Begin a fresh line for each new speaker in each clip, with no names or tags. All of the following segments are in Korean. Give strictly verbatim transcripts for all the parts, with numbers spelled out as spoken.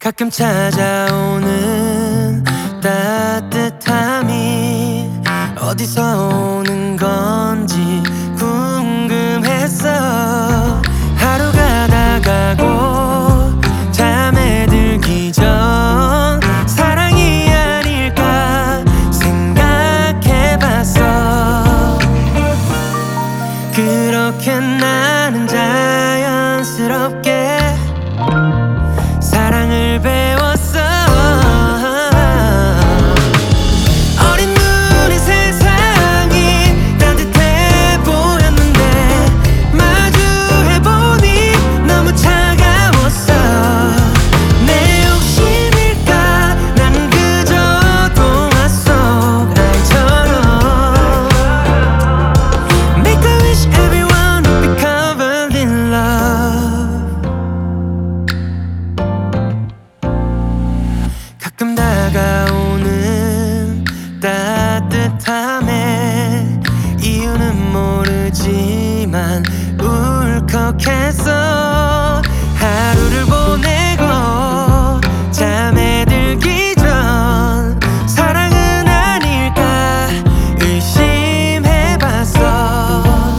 가끔 찾아오는 따뜻함이 어디서 오는 건지 궁금했어. 하루가 다가고 잠에 들기 전 사랑이 아닐까 생각해봤어. 그렇게 나는 자연스럽게 사랑을 배웠어. 어린 눈에 세상이 따뜻해 보였는데 마주해보니 너무 차가웠어. 내 욕심일까? 난 그저 동화 속 아이처럼 Make a wish everyone would be covered in love. 가끔 다가오는 따뜻함에 이유는 모르지만 울컥했어. 하루를 보내고 잠에 들기 전 사랑은 아닐까 의심해봤어.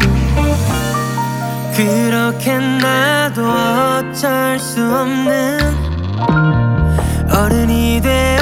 그렇게 나도 어쩔 수 없는 어른이 돼